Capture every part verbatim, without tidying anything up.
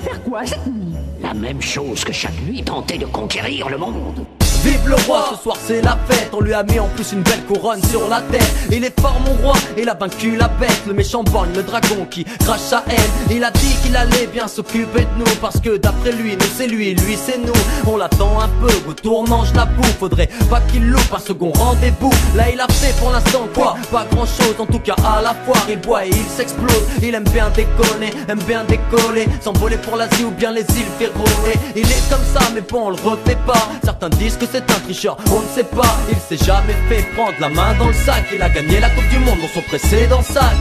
faire quoi cette nuit? La même chose que chaque nuit, tenter de conquérir le monde. Vive le roi, ce soir c'est la fête. On lui a mis en plus une belle couronne sur la tête. Il est fort mon roi, il a vaincu la bête. Le méchant borgne, le dragon qui crache sa haine. Il a dit qu'il allait bien s'occuper de nous, parce que d'après lui, nous c'est lui, lui c'est nous. On l'attend un peu, au tournant je l'avoue. Faudrait pas qu'il loupe un second rendez-vous. Là il a fait pour l'instant quoi? Pas grand chose, en tout cas à la foire. Il boit et il s'explose, il aime bien déconner, aime bien décoller, s'envoler pour l'Asie ou bien les îles Féroé. Il est comme ça mais bon on le refait pas. Certains disent que c'est un tricheur, on ne sait pas. Il s'est jamais fait prendre la main dans le sac. Il a gagné la Coupe du Monde dans son précédent sac.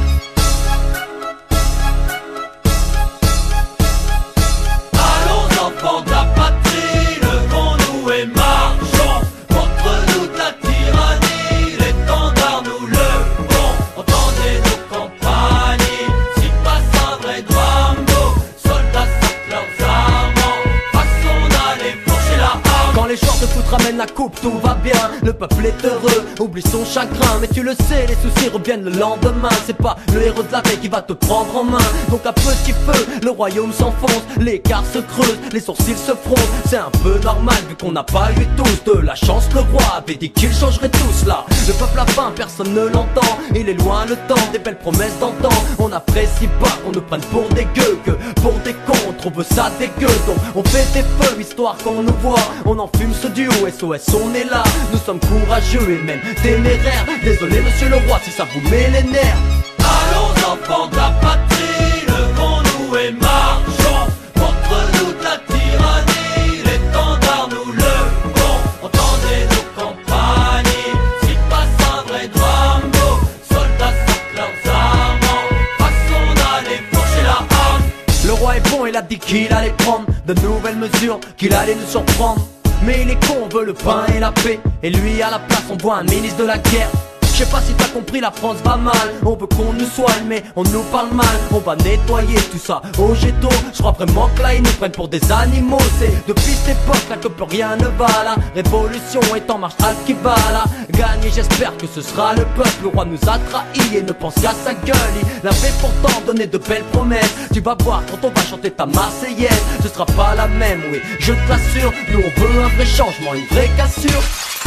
Allons enfants de la patrie, levons-nous et marchons contre nous de la tyrannie. L'étendard nous levons, entendez nos compagnies. Si passe un vrai Drambo, soldats sortent leurs armes, façon d'aller fourcher la arme. Quand les joueurs de foot ramènent la coupe, tout va bien. Le peuple est heureux, oublie son chagrin. Mais tu le sais, les soucis reviennent le lendemain. C'est pas le héros de la veille qui va te prendre en main. Donc à petit feu, le royaume s'enfonce. L'écart se creuse, les sourcils se froncent. C'est un peu normal vu qu'on n'a pas eu tous de la chance. Le roi avait dit qu'il changerait tout cela. Le peuple a faim, personne ne l'entend. Il est loin le temps, des belles promesses d'antan. On n'apprécie pas qu'on nous prenne pour des gueux, que pour des cons, on trouve ça dégueu. Donc on fait des feux, histoire qu'on nous voit. On en fume ce duo, S O S on est là. Nous sommes courageux et même téméraires. Désolé monsieur le roi si ça vous met les nerfs. Allons enfants de la patrie, levons-nous et marchons contre nous de la tyrannie. L'étendard nous levons, entendez nos compagnies. Si passe un vrai Drambo, soldats sortent leurs armes, façon d'aller fourcher la arme. Le roi est bon, il a dit qu'il allait prendre de nouvelles mesures, qu'il allait nous surprendre. Mais il est con, on veut le pain et la paix. Et lui à la place on voit un ministre de la guerre. Je sais pas si t'as compris, la France va mal. On veut qu'on nous soigne mais on nous parle mal. On va nettoyer tout ça au jet d'eau. Je crois vraiment que là ils nous prennent pour des animaux. C'est depuis cette époque là que plus rien ne va. La révolution est en marche, à ce qui va là gagner, j'espère que ce sera le peuple. Le roi nous a trahis et ne pense qu'à sa gueule. Il avait pourtant donné de belles promesses. Tu vas voir quand on va chanter ta Marseillaise, ce sera pas la même, oui, je te l'assure. Nous on veut un vrai changement, une vraie cassure.